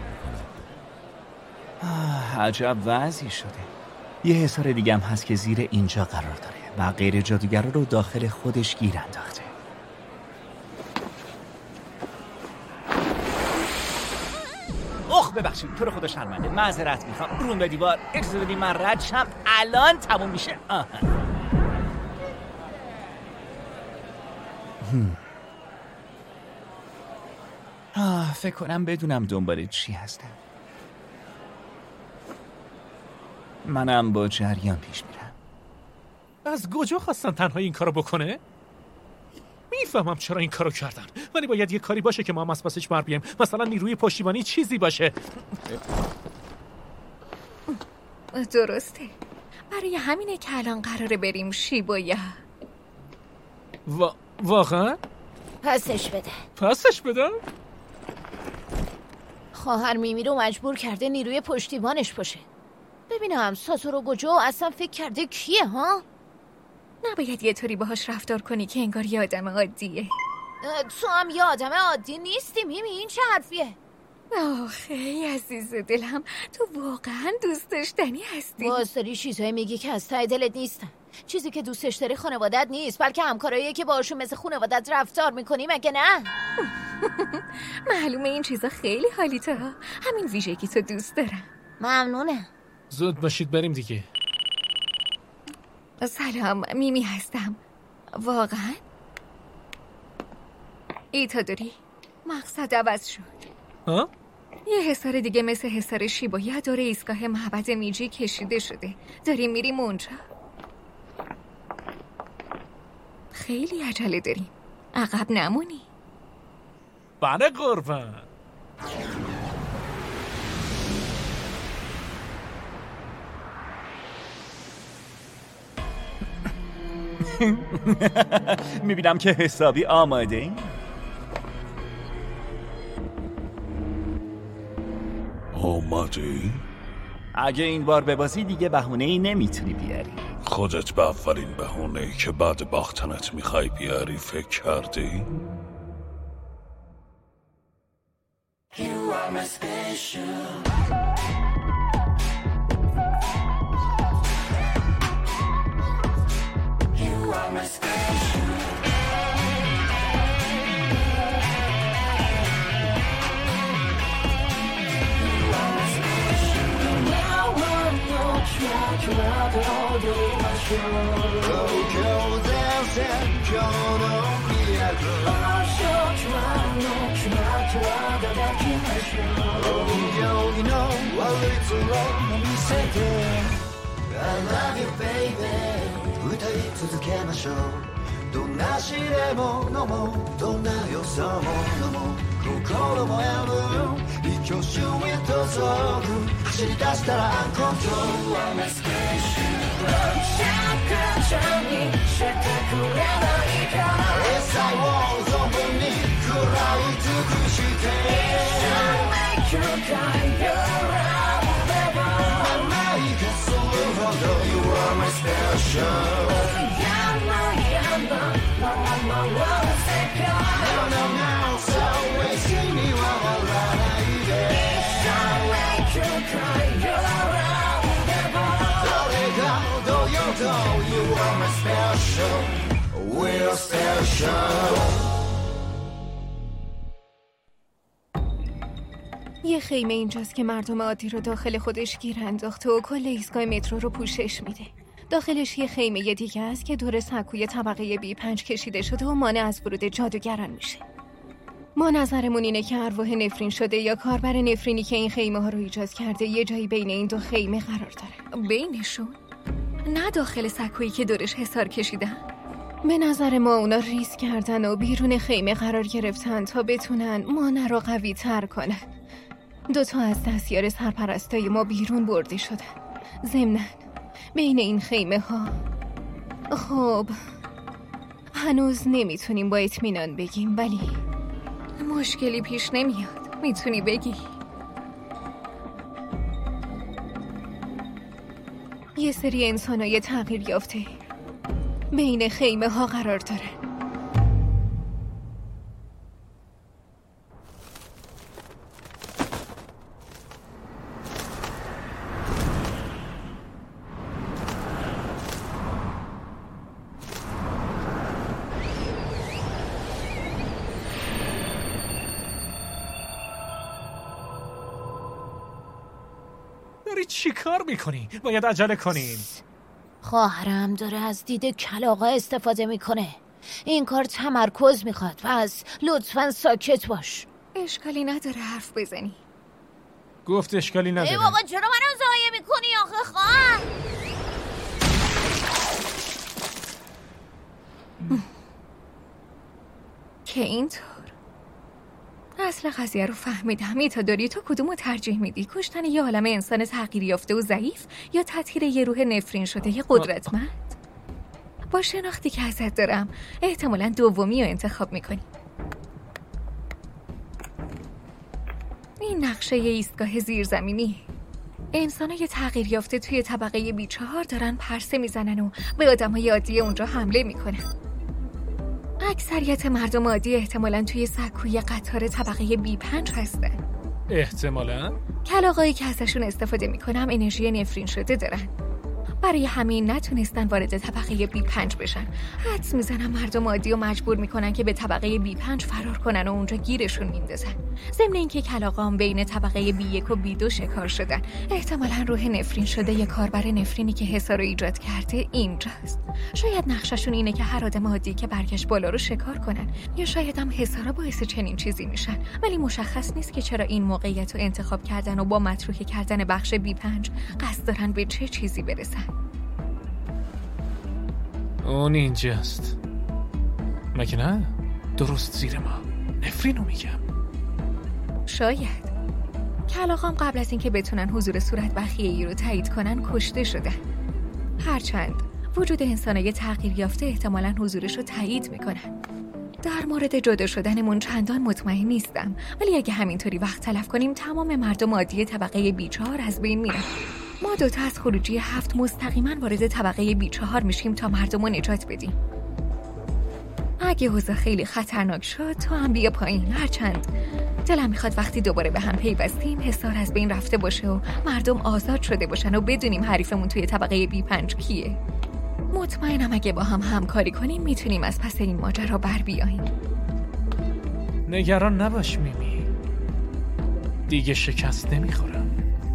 عجب وضعی شده. یه حصار دیگه هم هست که زیر اینجا قرار داره و غیر جادوگرا رو داخل خودش گیر انداخته. ببخشید، تو رو خدا شرمنده، معذرت میخوام. روم به دیوار، اجازه بدید من رد شم، الان تموم میشه. فکر کنم بدونم دنبال چی هستم. منم با جریان پیش میرم. از کجا خواستن تنها این کارو بکنه؟ میفهمم چرا این کارو کردن، ولی باید یه کاری باشه که ما هم از پسش بر بیایم. مثلا نیروی پشتیبانی چیزی باشه. درسته، برای همینه که الان قراره بریم شیبویا. واقعا؟ پسش بده. پسش بده؟ خواهر میمی رو مجبور کرده نیروی پشتیبانش باشه. ببینم ساتورو گوجو اصلا فکر کرده کیه ها؟ نباید یه طوری باهاش رفتار کنی که انگار یه آدم عادیه. تو هم یه آدم عادی نیستی میمی، این چه حرفیه؟ آخه عزیز دلم، تو واقعا دوست داشتنی هستی. باز داری چیزایی میگی که از ته دلت نیستن. چیزی که دوستش داری خانوادت نیست، بلکه همکاراییه که باشون مثل خانوادت رفتار میکنی، مگه نه؟ معلومه این چیزا خیلی حالی تو، همین ویژگی تو دوست دارم. ممنونه. زود باشید بریم دیگه. سلام، میمی هستم. واقعا؟ ایتادوری، مقصد عوض شد. ها؟ یه حصار دیگه مثل حصار شیبویا دور ایستگاه معبد میجی کشیده شده. داریم میریم اونجا. خیلی عجله داریم، عقب نمونی. بله قربان. میبینم که حسابی آماده این. آماده؟ اگه این بار ببازی دیگه بهونه‌ای نمیتونی بیاری. خودت به اولین بهونه‌ای که بعد باختنت میخوای بیاری فکر کردی؟ You are my special. You are my special. You are my special. Now I'm not sure to what I'll do my show. Go dancing, go no miracle. I'm sure to what I'll do my show. Oh, you know what it's wrong, let me say it. I love you, baby. 歌い続けましょう。どんな試練も飲もう。どんな予想も飲もう。心もやむ。一挙手へと走る。走り出したらアンコントロール。I'm a special. シャカちゃんにしてくれないかな。エサイを存分に食らい尽くして。Shall make you cry your love forever. 甘いかするほど You are my special. No, no, no, so wasting me while I run away. Shall make you cry your love forever. Do you are my special. We're special. یه خیمه اینجاست که مردم عادی رو داخل خودش گیر انداخته و کل ایستگاه مترو رو پوشش میده. داخلش یه خیمه دیگه است که دور سکوی طبقه B5 کشیده شده و مانع از ورود جادوگران میشه. ما نظرمون اینه که ارواح نفرین شده یا کاربر نفرینی که این خیمه ها رو ایجاد کرده یه جایی بین این دو خیمه قرار داره. بینشون؟ نه داخل سکویی که دورش حصار کشیدن. به نظر ما اونا ریسک کردن و بیرون خیمه قرار گرفتن تا بتونن مانع رو قوی تر کنن. 2 از دستیار سرپرستای ما بیرون برده شدن. ضمناً بین این خیمه ها خب هنوز نمیتونیم با اطمینان بگیم، ولی مشکلی پیش نمیاد. میتونی بگی؟ یه سری انسانای تغییر یافته بین خیمه ها قرار داره. داری چی کار میکنی؟ باید عجله کنین. خواهرم داره از دید کلاغا استفاده میکنه. این کار تمرکز میخواد، پس لطفاً ساکت باش. اشکالی نداره حرف بزنی. گفت اشکالی نداره. ای بابا چرا منو ضایع میکنی آخه خواهر؟ که اینطور اصل قضیه رو فهمیدم. ایتادوری تو کدومو ترجیح میدی؟ کشتن یه عالم انسان تغییر یافته و ضعیف یا تطهیر یه روح نفرین شده یه قدرتمند؟ با شناختی که ازت دارم احتمالاً دومی رو انتخاب میکنی. این نقشه یه ایستگاه زیرزمینی. انسانای تغییر یافته توی طبقه B4 دارن پرسه میزنن و به آدمای عادی اونجا حمله میکنن. اکثریت مردم عادی احتمالاً توی سکوی قطار طبقه B5 هستن. احتمالاً؟ کلاغایی که ازشون استفاده میکنم انرژی نفرین شده دارن. برای همین نتونستن وارد طبقه B5 بشن. حدس میزنم مردم عادی رو مجبور میکنن که به طبقه B5 فرار کنن و اونجا گیرشون میندازن. ضمن اینکه کلاغام بین طبقه B1 و B2 شکار شدن. احتمالاً روح نفرین شده یه کاربر نفرینی که حسار رو ایجاد کرده اینجاست. شاید نقششون اینه که هر آدم عادی که برگشت بالا رو شکار کنن، یا شاید هم حسارا باعث چنین چیزی میشن. ولی مشخص نیست که چرا این موقعیت رو انتخاب کردن و با متروک کردن بخش B5 قصد دارن به چه چیزی برسن. اون اینجاست مگه نه؟ درست زیر ما. نفرینو میگم. شاید کلاغام قبل از اینکه بتونن حضور صورت بخیه‌ای رو تایید کنن کشته شدن. هرچند وجود انسانای تغییر یافته احتمالاً حضورش رو تایید میکنن. در مورد جدا شدنمون چندان مطمئن نیستم، ولی اگه همینطوری وقت تلف کنیم تمام مردم عادی طبقه B4 از بین میرن. ما دوتا از خروجی 7 مستقیما وارد طبقه B4 میشیم تا مردم رو نجات بدیم. اگه اوضاع خیلی خطرناک شد تو هم بیا پایین. هرچند دلم میخواد وقتی دوباره به هم پیوستیم حصار از بین رفته باشه و مردم آزاد شده باشن و بدونیم حریفمون توی طبقه B5 کیه. مطمئنم اگه با هم همکاری کنیم میتونیم از پس این ماجرا بر بیاییم. نگران نباش میمی، دیگه شکست نمیخورم.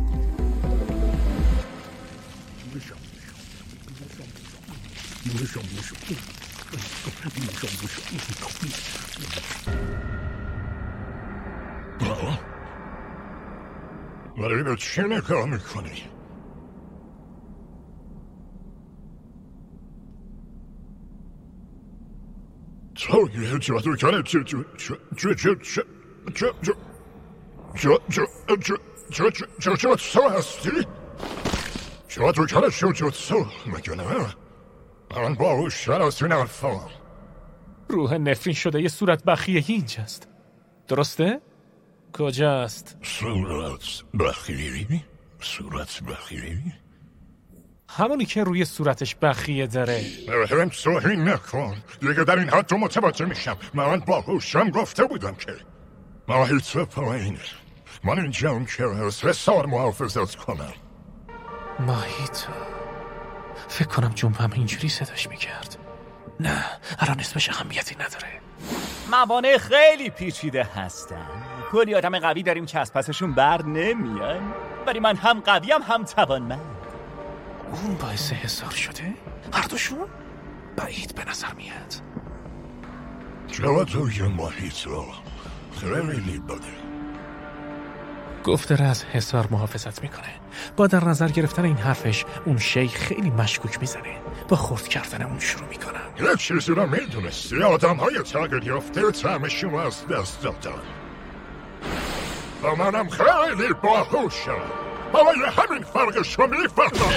ولی به چه نگاه میکنی؟ تو یه جادوگر جوجوتسو هستی؟ جادوگر جوجوتسو مگه نه؟ من با او شناسی نرفام. روح نفرین شده یه صورت بخیه‌ای اینجاست، درسته؟ کجاست؟ صورت بخیه‌ای؟ صورت بخیه‌ای؟ همونی که روی صورتش بخیه داره. هم توهین نکن، دیگه در این حد رو متوجه میشم. من باهوشم گفته بودم که محیط پایینه. من اینجام که از حصار محافظت کنم. محیط؟ فکر کنم جنبم اینجوری صداش میکرد. نه، الان اسمش اهمیتی نداره. موانع خیلی پیچیده هستن. کلی آدم قوی داریم که از پسشون بر نمیان، ولی من هم قویم هم توانمند. اون باعث حصار شده؟ هر دوشون؟ بعید به نظر میاد. جوادوی محیط رو خیلی بده. گفت داره از حصار محافظت میکنه. با در نظر گرفتن این حرفش اون شیخ خیلی مشکوک میزنه. با خرد کردن اون شروع میکنم. یه چیزی رو میدونستی؟ آدم های تغییر یافته طعمشون رو از دست دادن و منم خیلی باهوشم. برای همین فرقش رو میفهمم.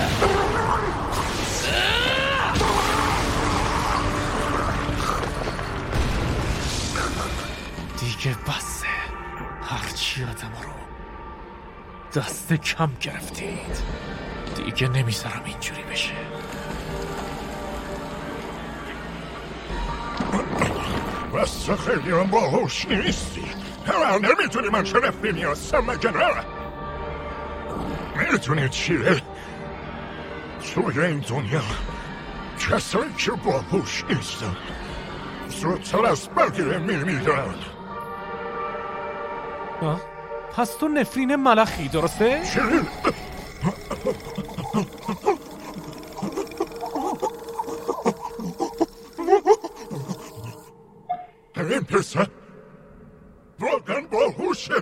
دیگه بسه. هرچی آدم رو دست کم گرفتید. دیگه نمیذارم اینجوری بشه. بس خیلی هم باهوش نیستی. نمیتونی من چه نفرینی هستم مگه نه؟ میدونی چیه؟ توی این دنیا کسایی که باهوش نیستن زودتر از بقیه میمیرن. پس تو نفرین ملخی، درسته؟ چی؟ این پسر واقعا باهوشه.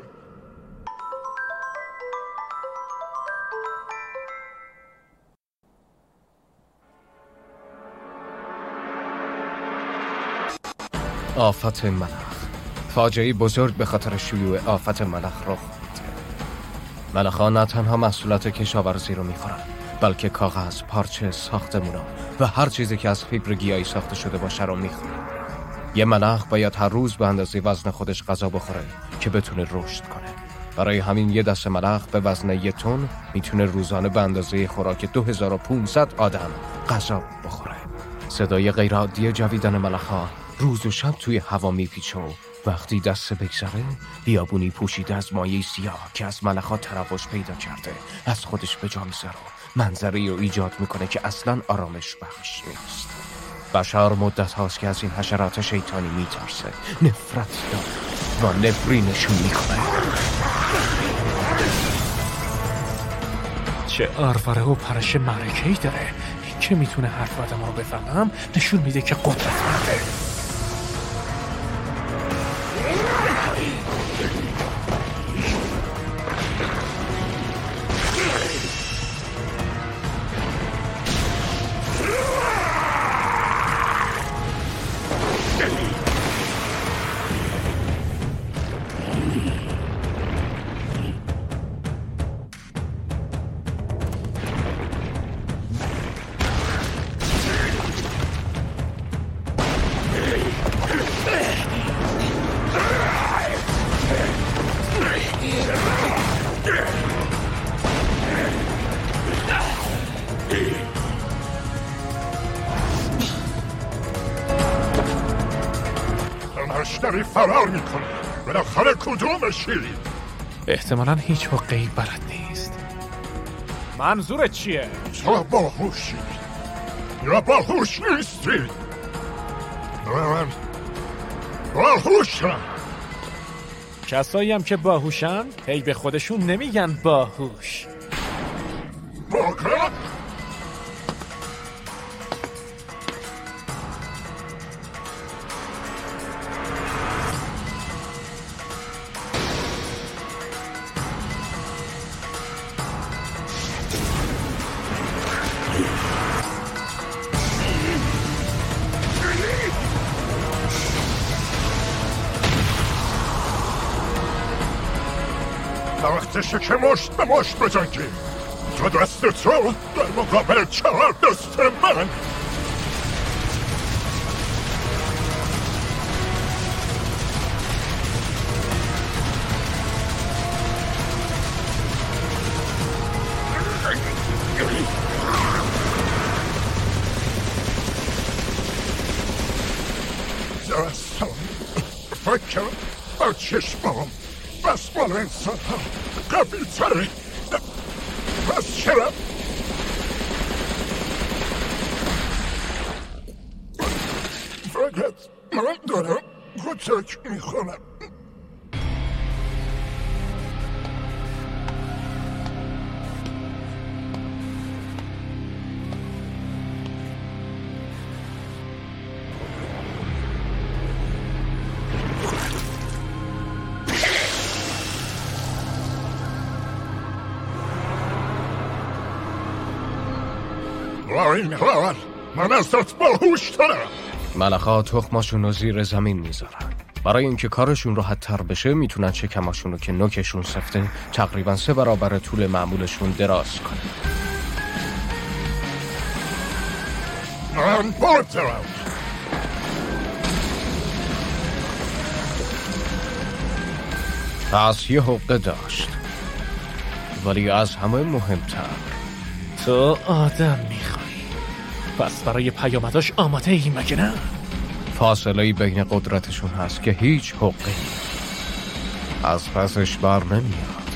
آفت ملخ. فاجعه بزرگ به خاطر شیوع آفت ملخ رخ میده. ملخ‌ها نه تنها محصولات کشاورزی رو میخورن، بلکه کاغذ، پارچه، ساختمونا و هر چیزی که از فیبر گیاهی ساخته شده باشه رو میخورن. یه ملخ باید هر روز به اندازه وزن خودش غذا بخوره که بتونه رشد کنه. برای همین یه دسته ملخ به وزن 1 تن میتونه روزانه به اندازه خوراک 2500 آدم غذا بخوره. صدای غیرعادی جویدن ملخ‌ها روز و شب توی هوا میپیچه و وقتی دسته بگذره بیابونی پوشیده از مایه سیاه که از ملخ‌ها تراوش پیدا کرده از خودش به جا میذاره و منظره‌ای رو ایجاد میکنه که اصلاً آرامش بخش نیست. بشر مدت هاست که از این حشرات شیطانی میترسه، نفرت داره و نفرینشون میکنه. چه آرواره و پرش معرکه‌ای داره. این که میتونه حرف آدم رو بفهمم نشون میده که قدرتمنده. داری فرار میکنه. بالاخره کدومشی؟ احتمالاً هیچ حقه‌ای بلد نیست. منظورت چیه؟ تو باهوشی یا باهوش نیستی؟ من باهوشم. کسایی هم که باهوشن هی به خودشون نمیگن باهوش. واقعا؟ وقتشه که مشت به مشت بجنگی. تو دست تو در مقابل 4 دست من. زرستان فکر با چشمام بس بالا انسان ها قوی تره. بس چرا؟ فقط من دارم کتک میخونم. با این حال من ازت باهوش ترم. ملخ‌ها تخماشون رو زیر زمین میذارن. برای اینکه کارشون راحت تر بشه میتونن شکماشون رو که نوکشون سفته تقریبا 3 برابر طول معمولشون دراز کنن. من بردرم. پس یه حقه داشت، ولی از همه مهمتر تو آدم میخوای. پس برای پیامداش آماده ای مگه نه؟ فاصله‌ای بین قدرتشون هست که هیچ حقی از پسش بر نمیاد.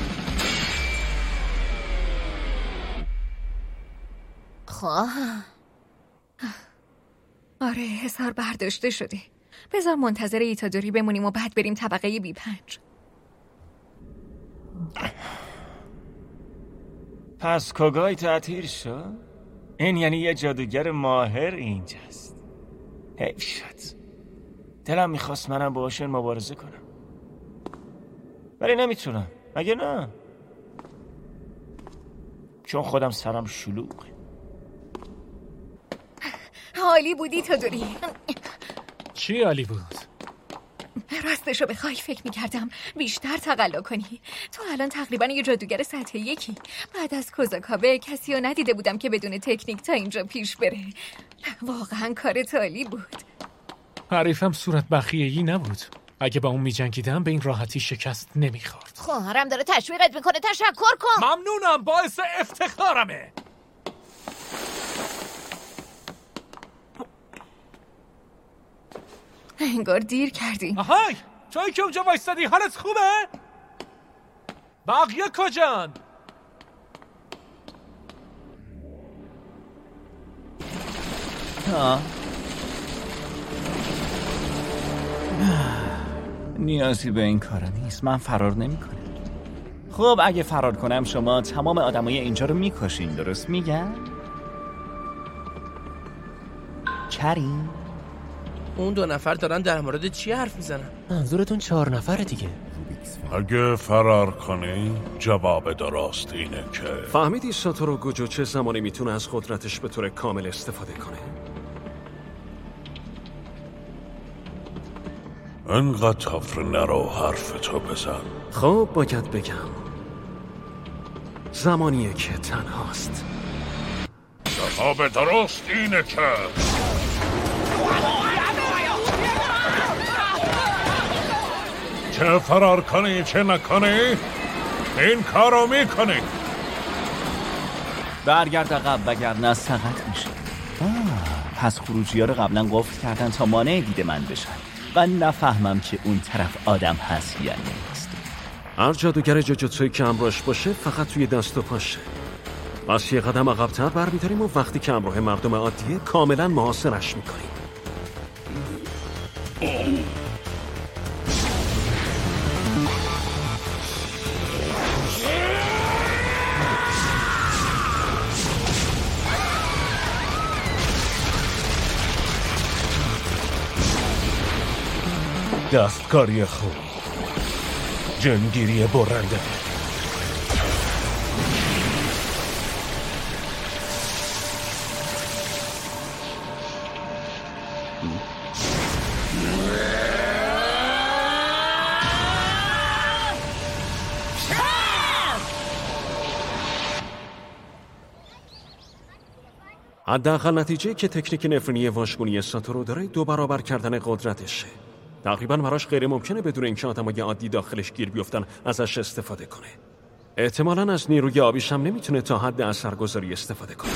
آره حصار برداشته شده. بذار منتظر ایتادوری بمونیم و بعد بریم طبقه B5. پس کوگای تعطیل شد؟ این یعنی یه جادوگر ماهر اینجاست. حیف شد. دلم میخواست منم باهاشون مبارزه کنم، ولی نمیتونم. مگه نه؟ چون خودم سرم شلوغه. عالی بودی تو دوری. چی عالی بود؟ راستشو بخوای فکر میکردم بیشتر تقلا کنی. تو الان تقریبا یه جادوگر سطح یکی. بعد از کوزاکابه کسی رو ندیده بودم که بدون تکنیک تا اینجا پیش بره. واقعا کارت عالی بود. حریفم صورت بخیه‌ای نبود. اگه با اون میجنگیدم به این راحتی شکست نمیخورد. خواهرم داره تشویقت میکنه، تشکر کن. ممنونم، باعث افتخارمه. انگار دیر کردی. آهای، توی که اونجا وایستادی حالت خوبه؟ بقیه کجان؟ نیازی به این کارا نیست. من فرار نمی‌کنم. خب اگه فرار کنم شما تمام آدمای اینجا رو میکشین، درست میگم؟ کریم؟ اون 2 نفر دارن در مورد چی حرف میزنن؟ منظورتون 4 نفره دیگه. اگه فرار کنی جواب درست اینه که فهمیدی ساتورو گوجو چه زمانی میتونه از قدرتش به طور کامل استفاده کنه؟ انقدر تفره نرو حرفتو بزن. خب باید بگم زمانیه که تنهاست. جواب درست اینه که چه فرار کنی چه نکنی این کارو میکنی. برگرد عقب وگرنه سقط میشه. پس خروجی ها رو قبلا قفل کردن تا مانع دید من بشن و نفهمم که اون طرف آدم هست یا نیست. هر جادوگر جوجوتسویی که همراهش باشه فقط توی دست و پاشه. پس یه قدم عقب‌تر برمی‌داریم و وقتی که همراه مردم عادیه کاملا محاصرش میکنیم. دستکاری خوب، جنگیری برنده. حداقل نتیجه که تکنیک نفرینی واشگونی ساتورو داره 2 برابر کردن قدرتشه. تقریبا براش غیر ممکنه بدون اینکه آدمای عادی داخلش گیر بیفتن ازش استفاده کنه. احتمالاً از نیروی آبیش هم نمیتونه تا حد اثرگذاری استفاده کنه.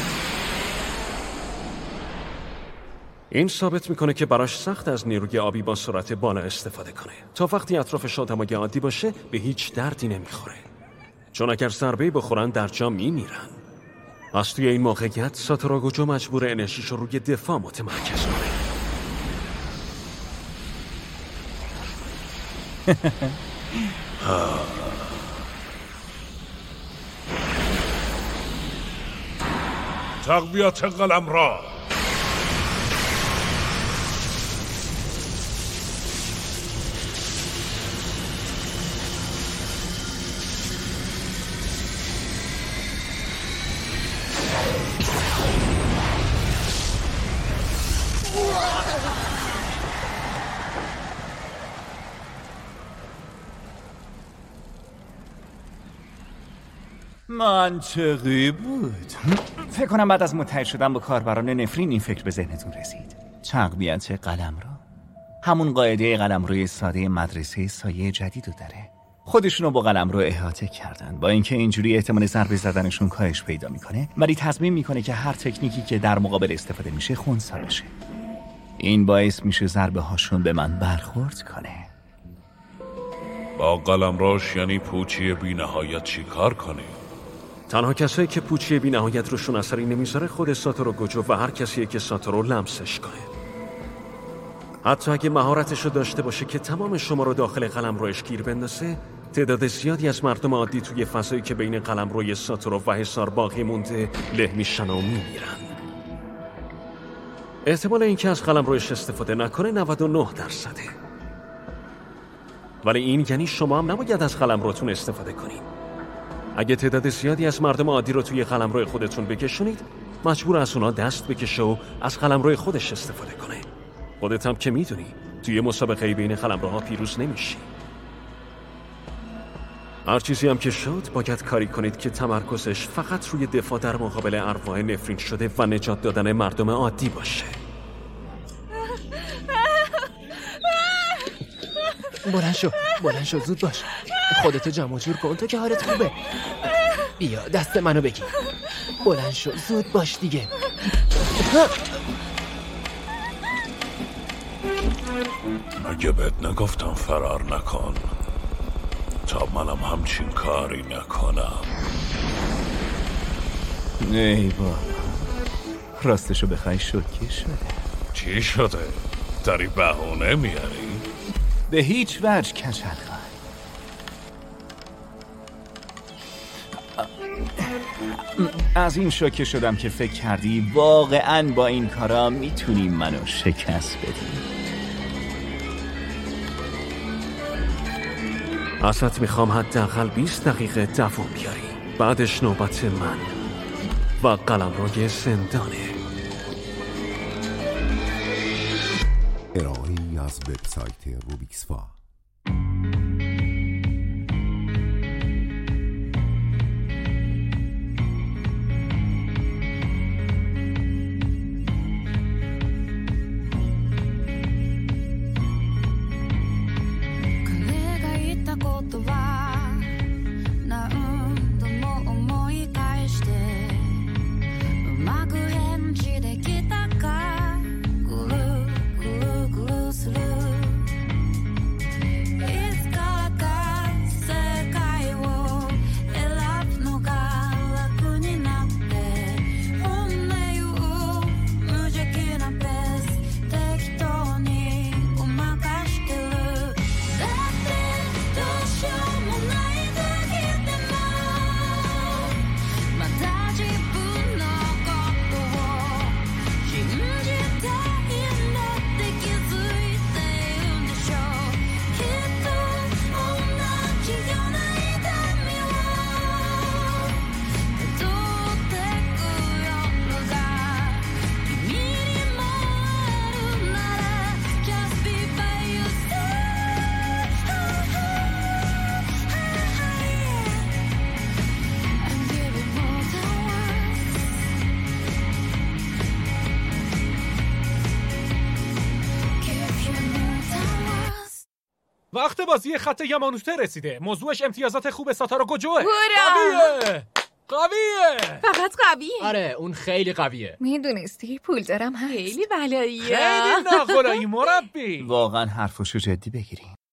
این ثابت میکنه که براش سخت از نیروی آبی با سرعت بالا استفاده کنه. تا وقتی اطرافش آدمای عادی باشه به هیچ دردی نمیخوره. چون اگر ضربه بخورن در جا میمیرن. از توی این موقعیت ساتورو گوجو مجبور انرژیش رو روی دفاع متمرکز کنه. تقویت قلم را منطقی بود. فکر کنم بعد از متحد شدن با کاربران نفرین این فکر به ذهنتون رسید. تقویت قلمرو، همون قاعده قلمروی ساده مدرسه سایه جدیدو داره. خودشونو با قلمرو احاطه کردن، با اینکه اینجوری احتمال ضربه زدنشون کاهش پیدا میکنه، ولی تصمیم میکنه که هر تکنیکی که در مقابل استفاده میشه خنثی بشه. این باعث میشه ضربه هاشون به من برخورد کنه. با قلمروش یعنی پوچی بی نهایت چی کار کنی؟ تنها کسایی که پوچی بی نهایت روشون اثری نمیذاره خود ساتورو گوجو و هر کسیه که ساتورو لمسش کنه. حتی اگه مهارتشو داشته باشه که تمام شما رو داخل قلمروش گیر بندازه، تعداد زیادی از مردم عادی توی فضایی که بین قلمروی ساتورو و حصار باقی مونده له میشن و میمیرن. احتمال اینکه از قلمروش استفاده نکنه 99%. ولی این یعنی شما هم نباید از قلمروتون استفاده کنید. اگه تعداد زیادی از مردم عادی رو توی قلمرو خودتون بکشونید، مجبور از اونا دست بکشه و از قلمرو خودش استفاده کنه. خودت هم که میدونی توی مسابقه بین قلمروها پیروز نمیشی. هر چیزی هم که شد باید کاری کنید که تمرکزش فقط روی دفاع در مقابل ارواح نفرین شده و نجات دادن مردم عادی باشه. بلند شو زود باش. خودتو جمع جور کن تو که حالت خوبه. بیا دست منو بگیر. بلند شو زود باش دیگه. مگه بهت نگفتم فرار نکن تا منم همچین کاری نکنم. ای بابا، راستشو بخوای شوکه شده. چی شده؟ داری بهونه میاری؟ به هیچ وجه کچلخای. از این شوکه شدم که فکر کردی واقعاً با این کارا میتونی منو شکست بدی. ازت میخوام حداقل 20 دقیقه دوام بیاری. بعدش نوبت من و قلمروی زندانه. ارائه‌ای از وبسایت روبیکسفا. وقت بازی خط یامانوته رسیده. موضوعش امتیازات خوب ساتارو گوجوه. قویه. فقط قویه. آره اون خیلی قویه. میدونستی پول دارم هست. خیلی بلاییه. خیلی ناخلایی مربی. واقعا حرفشو جدی بگیریم.